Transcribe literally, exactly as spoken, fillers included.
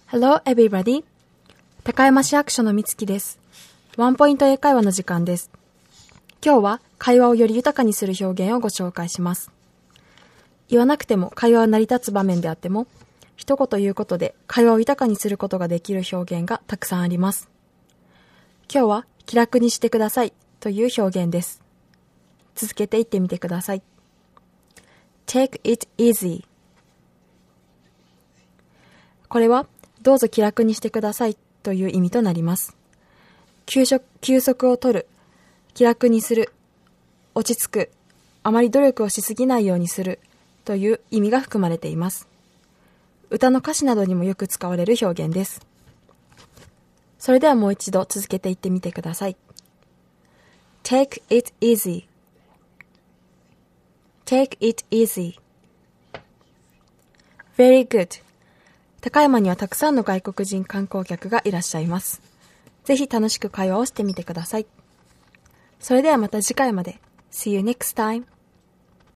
Hello everybody! 高山市役所のみつきです。ワンポイント英会話の時間です。今日は会話をより豊かにする表現をご紹介します。言わなくても会話は成り立つ場面であっても、一言言うことで会話を豊かにすることができる表現がたくさんあります。今日は気楽にしてくださいという表現です。続けて言ってみてください。Take it easy。これはどうぞ気楽にしてくださいという意味となります。休息、休息を取る、気楽にする、落ち着く、あまり努力をしすぎないようにするという意味が含まれています。歌の歌詞などにもよく使われる表現です。それではもう一度続けて言ってみてください。Take it easy. Take it easy. Very good. 高山にはたくさんの外国人観光客がいらっしゃいます。ぜひ楽しく会話をしてみてください。それではまた次回まで。See you next time.